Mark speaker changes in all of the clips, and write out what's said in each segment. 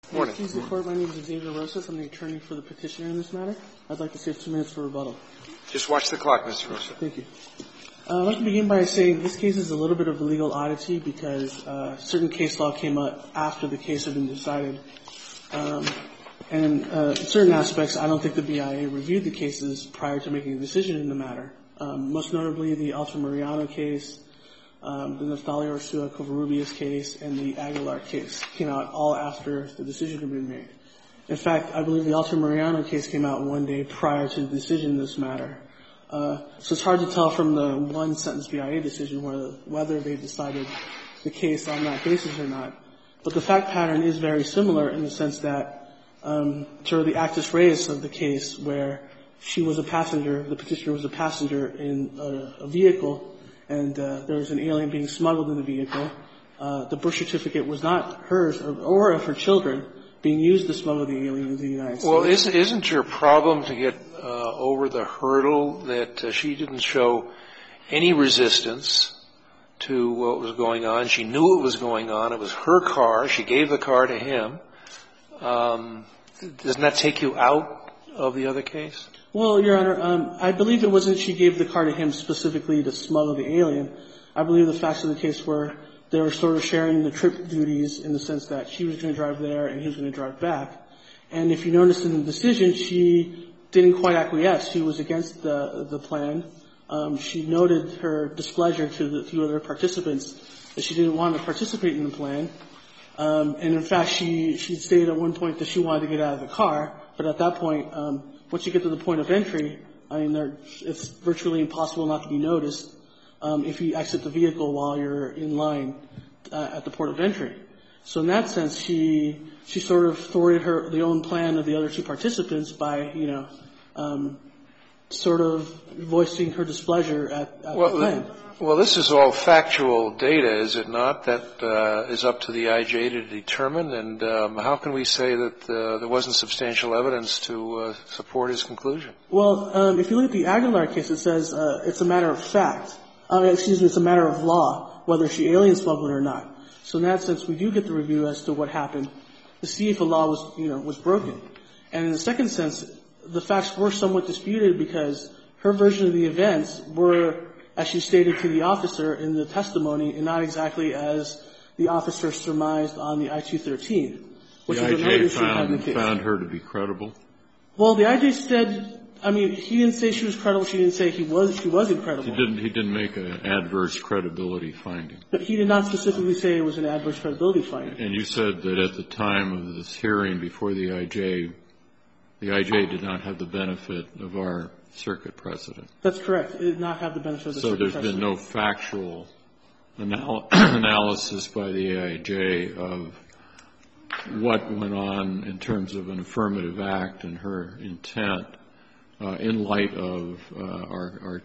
Speaker 1: Morning.
Speaker 2: Please the court. My name is Xavier Rosas. I'm the attorney for the petitioner in this matter. I'd like to save 2 minutes for rebuttal.
Speaker 1: Just watch the clock, Mr. Rosas.
Speaker 2: Thank you. I'd like to begin by saying this case is a little bit of a legal oddity because certain case law came up after the case had been decided. And in certain aspects, I don't think the BIA reviewed the cases prior to making a decision in the matter. Most notably, the Altamirano case, the Naftalio Ursua Covarrubias case, and the Aguilar case came out all after the decision had been made. In fact, I believe the Altamirano case came out one day prior to the decision in this matter. So it's hard to tell from the one-sentence BIA decision whether they decided the case on that basis or not. But the fact pattern is very similar in the sense that sort of the actus reus of the case where she was a passenger, the petitioner was a passenger in a vehicle, and there was an alien being smuggled in the vehicle. The birth certificate was not hers or of her children being used to smuggle the alien into the United States.
Speaker 1: Well, isn't your problem to get over the hurdle that she didn't show any resistance to what was going on? She knew it was going on. It was her car. She gave the car to him. Doesn't that take you out of the other case?
Speaker 2: Well, Your Honor, I believe it wasn't she gave the car to him specifically to smuggle the alien. I believe the facts of the case were they were sort of sharing the trip duties in the sense that she was going to drive there and he was going to drive back. And if you notice in the decision, she didn't quite acquiesce. She was against the plan. She noted her displeasure to the few other participants that she didn't want to participate in the plan. And in fact, she stated at one point that she wanted to get out of the car. But at that point, once you get to the point of entry, I mean, it's virtually impossible not to be noticed if you exit the vehicle while you're in line at the port of entry. So in that sense, she sort of thwarted the own plan of the other two participants by, sort of voicing her displeasure at the plan.
Speaker 1: Well, this is all factual data, is it not? That is up to the IJ to determine. And how can we say that there wasn't substantial evidence to support his conclusion?
Speaker 2: Well, if you look at the Aguilar case, it says it's a matter of fact. It's a matter of law whether she alien smuggled or not. So in that sense, we do get the review as to what happened to see if the law was broken. And in the second sense, the facts were somewhat disputed because her version of the events were, as she stated to the officer in the testimony, and not exactly as the officer surmised on the I-213.
Speaker 3: The IJ found her to be credible?
Speaker 2: Well, the IJ said, he didn't say she was credible. She didn't say she wasn't credible.
Speaker 3: He didn't make an adverse credibility finding.
Speaker 2: But he did not specifically say it was an adverse credibility finding. And
Speaker 3: you said that at the time of this hearing before the IJ did not have the benefit of our circuit precedent.
Speaker 2: That's correct. It did not have the benefit of the circuit precedent.
Speaker 3: So there's been no factual analysis by the IJ of what went on in terms of an affirmative act and her intent in light of our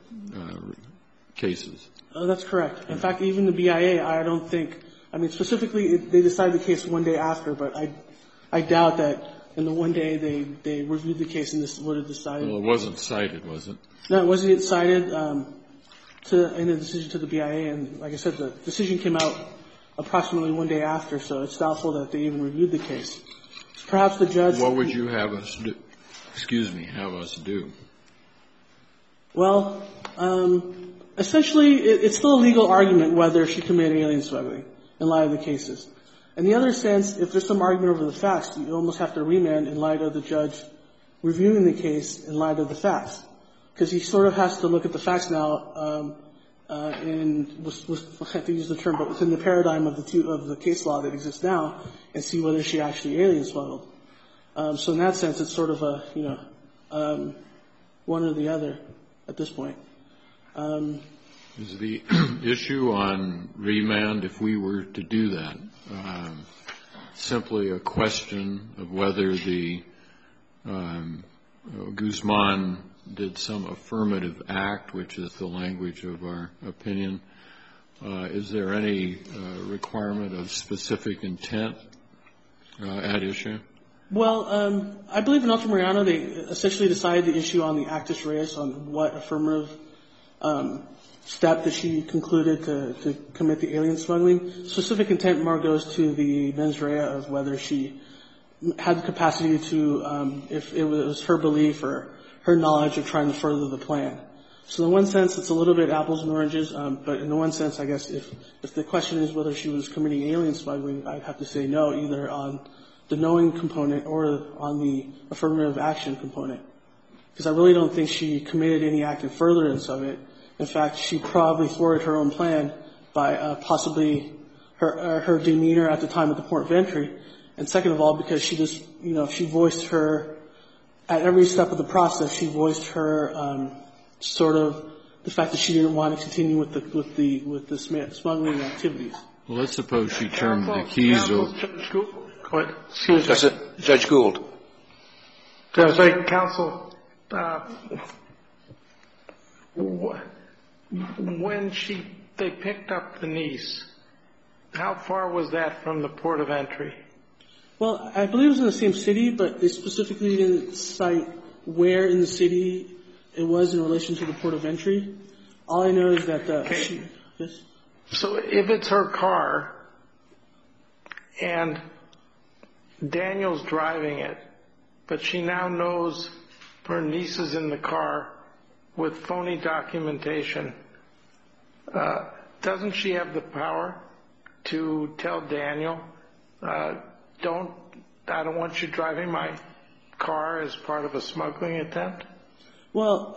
Speaker 3: cases.
Speaker 2: That's correct. In fact, even the BIA, I don't think, specifically they decided the case one day after, but I doubt that in the one day they reviewed the case and this would have decided.
Speaker 3: Well, it wasn't cited, was it?
Speaker 2: No, it wasn't cited in the decision to the BIA. And like I said, the decision came out approximately one day after, so it's doubtful that they even reviewed the case. Perhaps the judge.
Speaker 3: What would you have us do? Have us do?
Speaker 2: Well, essentially, it's still a legal argument whether she committed alien smuggling in light of the cases. In the other sense, if there's some argument over the facts, you almost have to remand in light of the judge reviewing the case in light of the facts. Because he sort of has to look at the facts now I have to use the term, but within the paradigm of the case law that exists now and see whether she actually alien smuggled. So in that sense, it's sort of one or the other at this point.
Speaker 3: Is the issue on remand, if we were to do that, simply a question of whether the Guzman did some affirmative act, which is the language of our opinion? Is there any requirement of specific intent at issue?
Speaker 2: Well, I believe in Altamirano they essentially decided the issue on the actus reus, on what affirmative step that she concluded to commit the alien smuggling. Specific intent more goes to the mens rea of whether she had the capacity to, if it was her belief or her knowledge of trying to further the plan. So in one sense, it's a little bit apples and oranges, but in one sense, I guess, if the question is whether she was committing alien smuggling, I'd have to say no, either on the knowing component or on the affirmative action component. Because I really don't think she committed any act in furtherance of it. In fact, she probably thwarted her own plan by possibly her demeanor at the time of the port of entry. And second of all, because she just, she voiced her, at every step of the process, she voiced her sort of the fact that she didn't want to continue with the smuggling activities.
Speaker 3: Well, let's suppose she turned the keys over.
Speaker 1: Excuse me. Judge Gould.
Speaker 4: Counsel, when they picked up the niece, how far was that from the port of entry?
Speaker 2: Well, I believe it was in the same city, but they specifically didn't cite where in the city it was in relation to the port of entry. All I know is that yes?
Speaker 4: So if it's her car and Daniel's driving it, but she now knows her niece is in the car with phony documentation, doesn't she have the power to tell Daniel, I don't want you driving my car as part of a smuggling attempt?
Speaker 2: Well,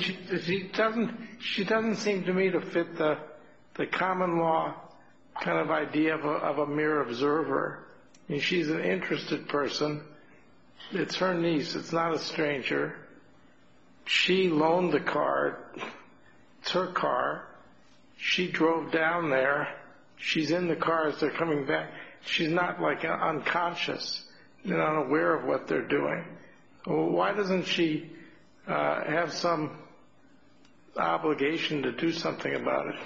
Speaker 4: she doesn't seem to me to fit the common law kind of idea of a mere observer. I mean, she's an interested person. It's her niece. It's not a stranger. She loaned the car. It's her car. She drove down there. She's in the car as they're coming back. She's not like unconscious and unaware of what they're doing. Why doesn't she have some obligation to do something about it?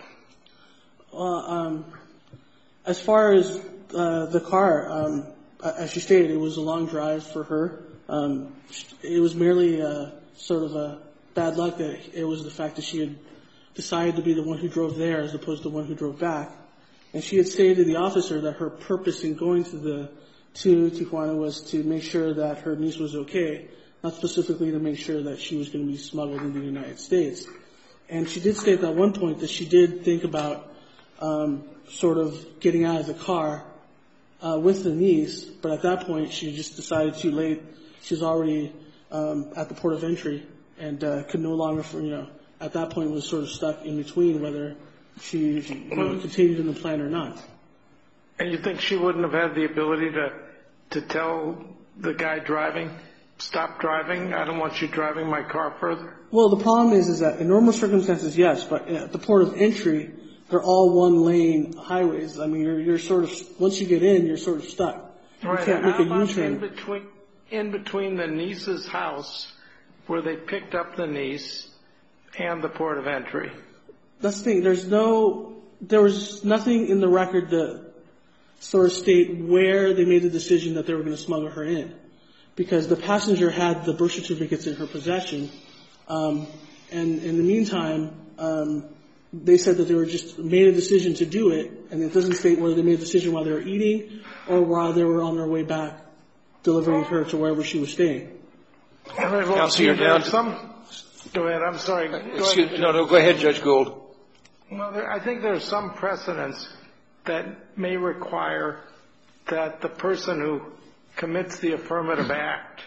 Speaker 2: Well, as far as the car, as you stated, it was a long drive for her. It was merely sort of a bad luck that it was the fact that she had decided to be the one who drove there as opposed to the one who drove back. And she had stated to the officer that her purpose in going to Tijuana was to make sure that her niece was okay, not specifically to make sure that she was going to be smuggled into the United States. And she did state at one point that she did think about sort of getting out of the car with the niece, but at that point she just decided too late. She was already at the port of entry and could no longer, at that point was sort of stuck in between whether she continued in the plan or not.
Speaker 4: And you think she wouldn't have had the ability to tell the guy driving, stop driving, I don't want you driving my car further?
Speaker 2: Well, the problem is that in normal circumstances, yes, but at the port of entry, they're all one-lane highways. I mean, you're sort of, once you get in, you're sort of stuck. You can't make a U-turn.
Speaker 4: In between the niece's house, where they picked up the niece, and the port of entry?
Speaker 2: That's the thing. There was nothing in the record that sort of state where they made the decision that they were going to smuggle her in, because the passenger had the birth certificates in her possession, and in the meantime, they said that they were just made a decision to do it, and it doesn't state whether they made a decision while they were eating or while they were on their way back, delivering her to wherever she was staying.
Speaker 1: Counsel, you're down to...
Speaker 4: Go ahead, I'm sorry.
Speaker 1: Go ahead, Judge Gould.
Speaker 4: Well, I think there's some precedents that may require that the person who commits the affirmative act,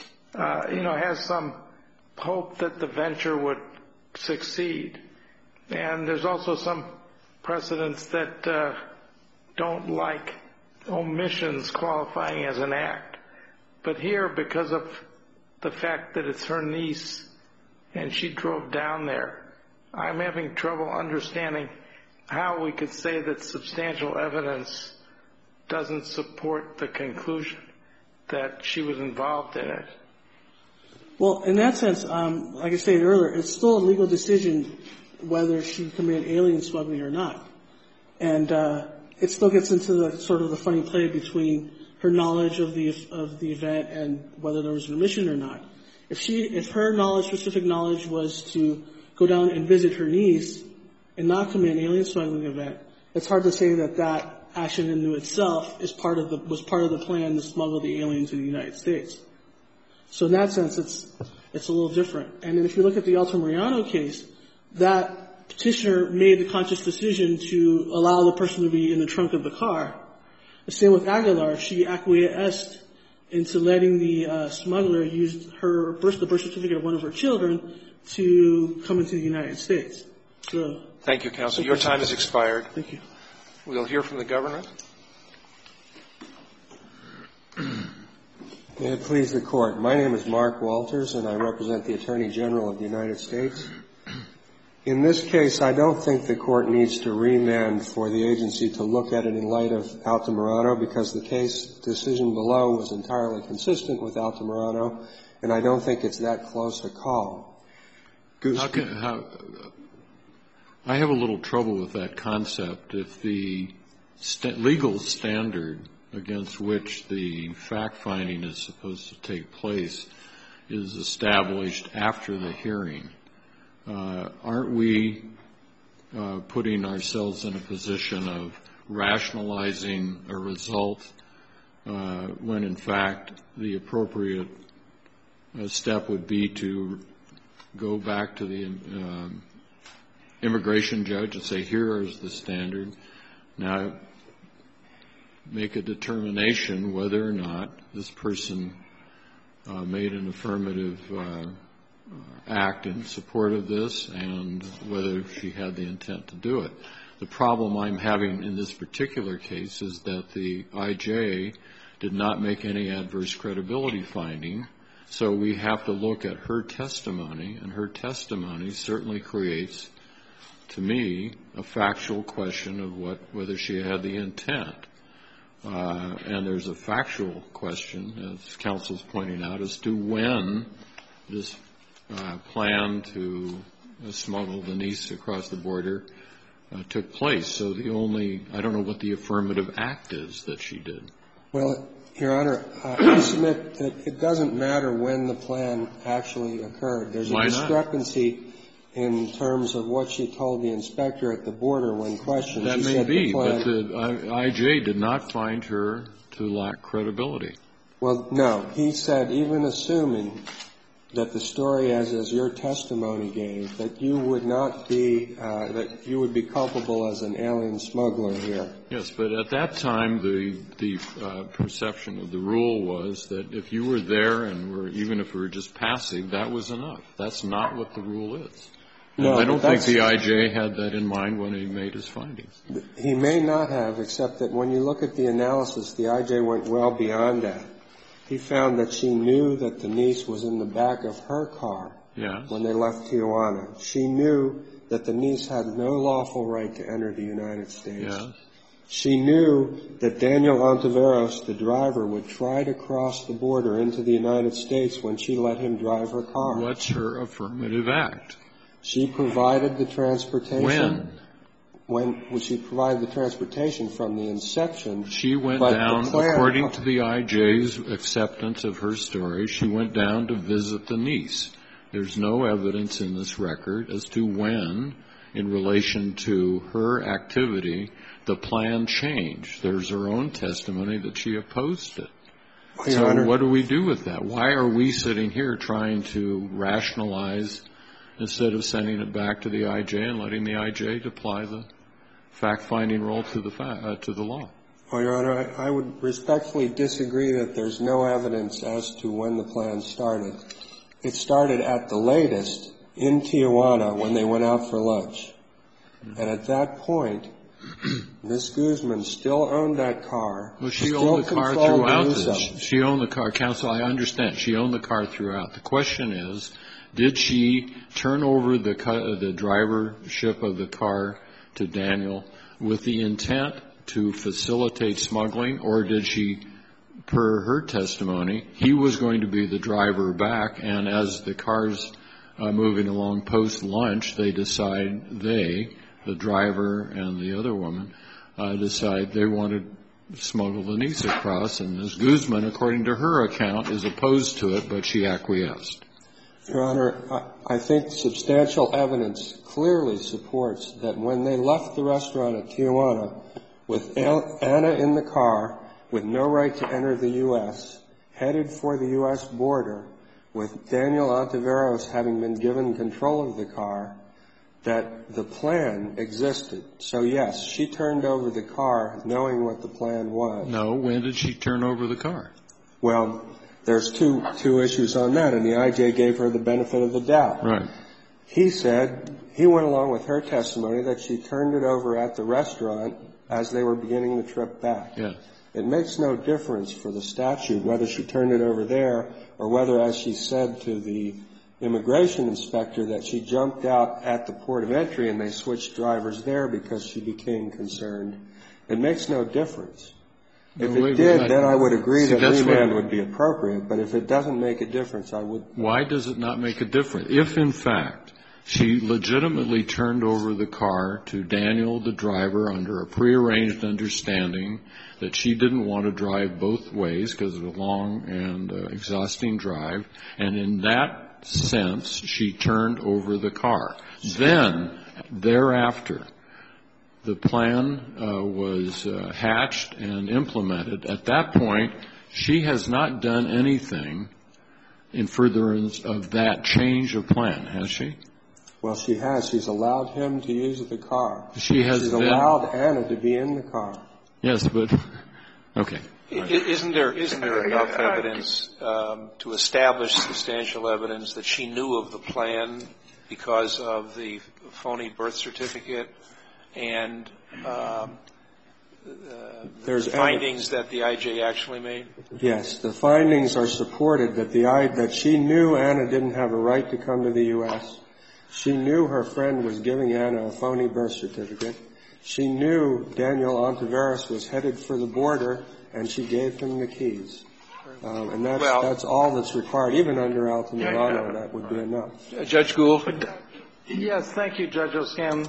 Speaker 4: has some hope that the venture would succeed. And there's also some precedents that don't like omissions qualifying as an act. But here, because of the fact that it's her niece and she drove down there, I'm having trouble understanding how we could say that substantial evidence doesn't support the conclusion that she was involved in it.
Speaker 2: Well, in that sense, like I stated earlier, it's still a legal decision whether she committed alien smuggling or not. And it still gets into the sort of the funny play between her knowledge of the event and whether there was an omission or not. If her specific knowledge was to go down and visit her niece and not commit an alien smuggling event, it's hard to say that action in itself was part of the plan to smuggle the alien to the United States. So in that sense, it's a little different. And then if you look at the Altamirano case, that petitioner made the conscious decision to allow the person to be in the trunk of the car. The same with Aguilar. She acquiesced into letting the smuggler use the birth certificate of one of her children to come into the United States. So,
Speaker 1: thank you, counsel. Your time has expired.
Speaker 2: Thank you.
Speaker 1: We'll hear from the government.
Speaker 5: May it please the Court. My name is Mark Walters, and I represent the Attorney General of the United States. In this case, I don't think the Court needs to remand for the agency to look at it in light of Altamirano, because the case decision below was entirely consistent with Altamirano, and I don't think it's that close a call.
Speaker 3: I have a little trouble with that concept. If the legal standard against which the fact-finding is supposed to take place is established after the hearing, aren't we putting ourselves in a position of rationalizing a result when, in fact, the appropriate step would be to go back to the immigration judge and say, here is the standard. Now, make a determination whether or not this person made an affirmative act in support of this and whether she had the intent to do it. The problem I'm having in this particular case is that the IJ did not make any adverse credibility finding, so we have to look at her testimony, and her testimony certainly creates, to me, a factual question of whether she had the intent. And there's a factual question, as counsel's pointing out, as to when this plan to smuggle the niece across the border took place. So I don't know what the affirmative act is that she did.
Speaker 5: Well, Your Honor, I submit that it doesn't matter when the plan actually occurred. There's a discrepancy in terms of what she told the inspector at the border when questioned.
Speaker 3: That may be, but the IJ did not find her to lack credibility.
Speaker 5: Well, no. He said, even assuming that the story as your testimony gave, that you would not be, that you would be culpable as an alien smuggler here.
Speaker 3: Yes, but at that time, the perception of the rule was that if you were there and even if we were just passive, that was enough. That's not what the rule is. No, I don't think the IJ had that in mind when he made his findings.
Speaker 5: He may not have, except that when you look at the analysis, the IJ went well beyond that. He found that she knew that the niece was in the back of her car when they left Tijuana. She knew that the niece had no lawful right to enter the United States. Yes. She knew that Daniel Ontiveros, the driver, would try to cross the border into the United States when she let him drive her car.
Speaker 3: What's her affirmative act?
Speaker 5: She provided the transportation. When she provided the transportation from the inception.
Speaker 3: She went down, according to the IJ's acceptance of her story, she went down to visit the niece. There's no evidence in this record as to when, in relation to her activity, the plan changed. There's her own testimony that she opposed it. So what do we do with that? Why are we sitting here trying to rationalize instead of sending it back to the IJ and letting the IJ apply the fact-finding role to the law?
Speaker 5: Well, Your Honor, I would respectfully disagree that there's no evidence as to when the plan started. It started at the latest in Tijuana when they went out for lunch. And at that point, Ms. Guzman still owned that car.
Speaker 3: Well, she owned the car throughout this. She owned the car. Counsel, I understand. She owned the car throughout. The question is, did she turn over the drivership of the car to Daniel with the intent to facilitate smuggling, or did she, per her testimony, he was going to be the driver back, and as the car's moving along post-lunch, the driver and the other woman, decide they wanted to smuggle the niece across, and Ms. Guzman, according to her account, is opposed to it, but she acquiesced.
Speaker 5: Your Honor, I think substantial evidence clearly supports that when they left the restaurant at Tijuana, with Anna in the car, with no right to enter the U.S., headed for the U.S. border, with Daniel Ontiveros having been given control of the car, that the plan existed. So, yes, she turned over the car knowing what the plan was.
Speaker 3: No, when did she turn over the car?
Speaker 5: Well, there's two issues on that, and the I.J. gave her the benefit of the doubt.
Speaker 3: Right.
Speaker 5: He said, he went along with her testimony that she turned it over at the restaurant as they were beginning the trip back.
Speaker 3: Yes.
Speaker 5: It makes no difference for the statute whether she turned it over there or whether, as she said to the immigration inspector, that she jumped out at the port of entry and they switched drivers there because she became concerned. It makes no difference. If it did, then I would agree that remand would be appropriate, but if it doesn't make a difference, I would.
Speaker 3: Why does it not make a difference? If, in fact, she legitimately turned over the car to Daniel, the driver, under a prearranged understanding that she didn't want to drive both ways because of a long and exhausting drive, and in that sense, she turned over the car. Then, thereafter, the plan was hatched and implemented. At that point, she has not done anything in furtherance of that change of plan, has she?
Speaker 5: Well, she has. She's allowed him to use the car.
Speaker 3: She's
Speaker 5: allowed Anna to be in the car.
Speaker 3: Yes, but okay.
Speaker 1: Isn't there enough evidence to establish substantial evidence that she knew of the plan because of the phony birth certificate and
Speaker 5: there's
Speaker 1: findings that the I.J. actually made?
Speaker 5: Yes, the findings are supported that she knew Anna didn't have a right to come to the U.S. She knew her friend was giving Anna a phony birth certificate. She knew Daniel Ontiveros was headed for the border, and she gave him the keys. And that's all that's required. Even under Altamirano, that would be enough.
Speaker 1: Judge Gould?
Speaker 4: Yes, thank you, Judge O'Scanlan.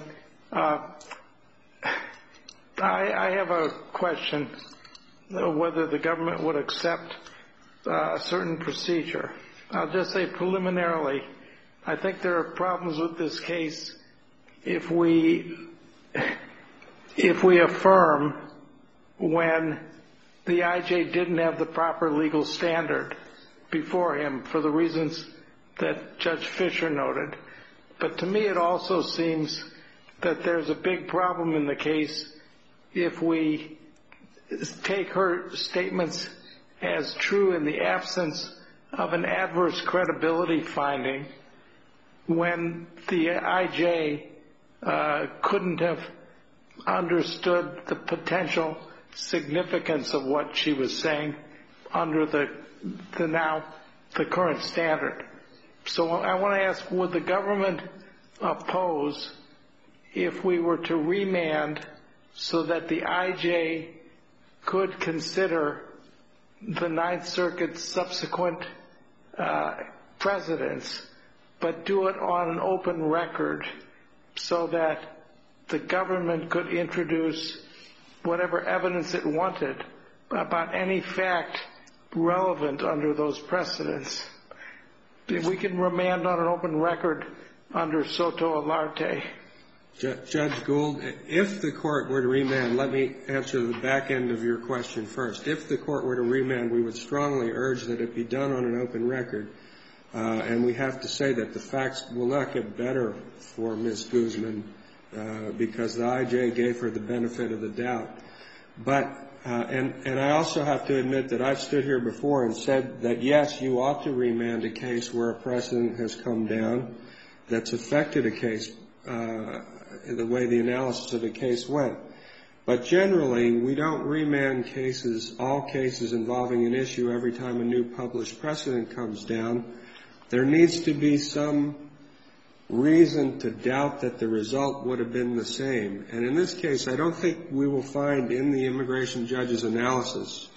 Speaker 4: I have a question whether the government would accept a certain procedure. I'll just say preliminarily, I think there are problems with this case if we affirm when the I.J. didn't have the proper legal standard before him for the reasons that Judge Fisher noted. But to me it also seems that there's a big problem in the case if we take her statements as true in the absence of an adverse credibility finding when the I.J. couldn't have understood the potential significance of what she was saying under the current standard. So I want to ask, would the government oppose if we were to remand so that the I.J. could consider the Ninth Circuit's subsequent precedents, but do it on an open record so that the government could introduce whatever evidence it wanted about any fact relevant under those precedents? We can remand on an open record under Soto Alarte.
Speaker 5: Judge Gould, if the court were to remand, let me answer the back end of your question first. If the court were to remand, we would strongly urge that it be done on an open record. And we have to say that the facts will not get better for Ms. Guzman because the I.J. gave her the benefit of the doubt. But and I also have to admit that I've stood here before and said that, yes, you ought to remand a case where a precedent has come down that's affected a case the way the analysis of the case went. But generally, we don't remand all cases involving an issue every time a new published precedent comes down. There needs to be some reason to doubt that the result would have been the same. And in this case, I don't think we will find in the immigration judge's analysis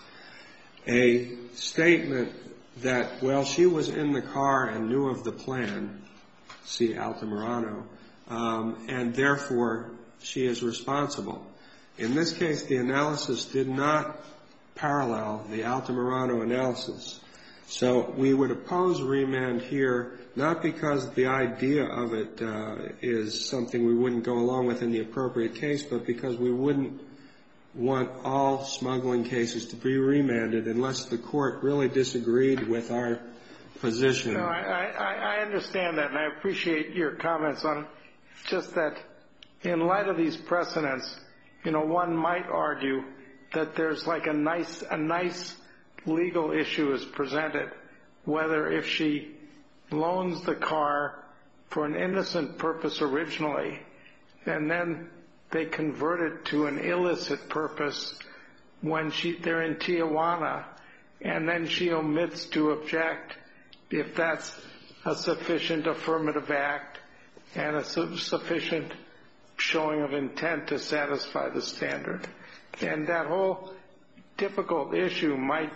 Speaker 5: a statement that, well, she was in the car and knew of the plan, see Altamirano, and therefore she is responsible. In this case, the analysis did not parallel the Altamirano analysis. So we would oppose remand here, not because the idea of it is something we wouldn't go along with in the appropriate case, but because we wouldn't want all smuggling cases to be remanded unless the court really disagreed with our position.
Speaker 4: No, I understand that, and I appreciate your comments on it. Just that in light of these precedents, one might argue that there's like a nice legal issue is presented, whether if she loans the car for an innocent purpose originally, and then they convert it to an illicit purpose when they're in Tijuana, and then she omits to object, if that's a sufficient affirmative act and a sufficient showing of intent to satisfy the standard. And that whole difficult issue might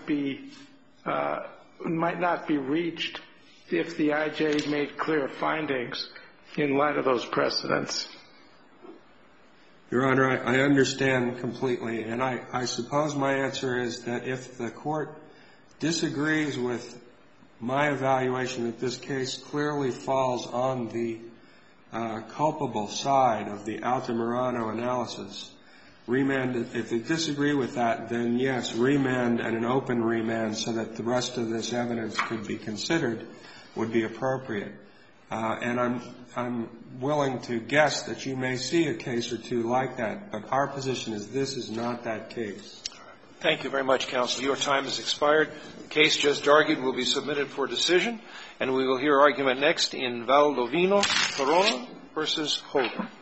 Speaker 4: not be reached if the IJ made clear findings in light of those precedents.
Speaker 5: Your Honor, I understand completely, and I suppose my answer is that if the court disagrees with my evaluation that this case clearly falls on the culpable side of the Altamirano analysis, remand, if they disagree with that, then yes, remand and an open remand so that the rest of this evidence could be considered would be appropriate. And I'm willing to guess that you may see a case or two like that, but our position is this is not that case.
Speaker 1: Thank you very much, counsel. Your time has expired. The case just argued will be submitted for decision, and we will hear argument next in Valdovino Corona versus Holder.